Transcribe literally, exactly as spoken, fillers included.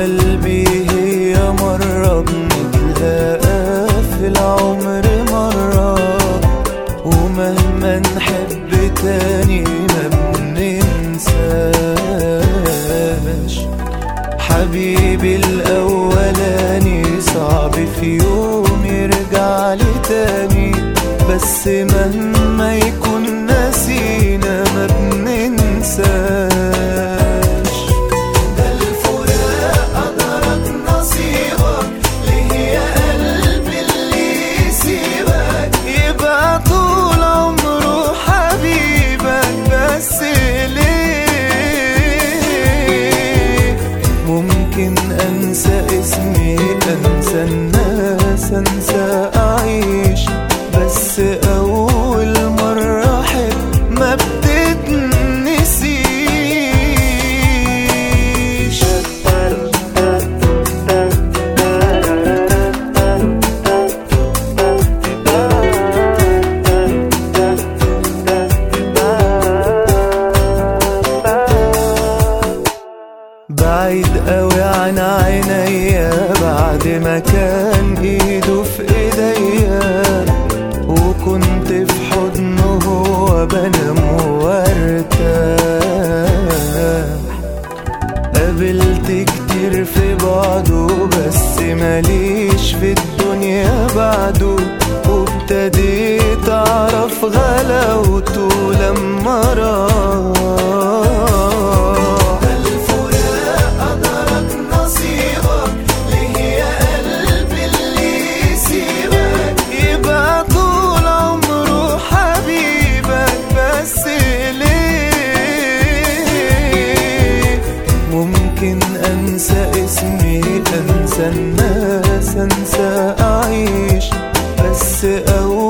قلبي هي مرة بنتلاقى في العمر مرة، ومهما نحب تاني ما بننساش. حبيبي الأولاني صعب في يوم يرجع لي تاني، بس مهما يكون ناسينا ما بننساش. ده الفراق قدرك نصيبك، ليه يا قلبي اللي يسيبك يبقى طول عمره حبيبك؟ بس ليه ممكن أنسى اسمي، أنسى الناس، أنسى أعيش، بس أول مرة أحب ما بتتنسيش. بعيد قوي عن عينيا بعد ما كان ايده في ايديا، وكنت في حضنه هو بنام وارتاح. قابلت كتير في بعضه بس ماليش في الدنيا بعده، وابتديت اعرف غلاوته لما راح. ممكن أنسى اسمي، أنسى الناس، أنسى أعيش، بس أول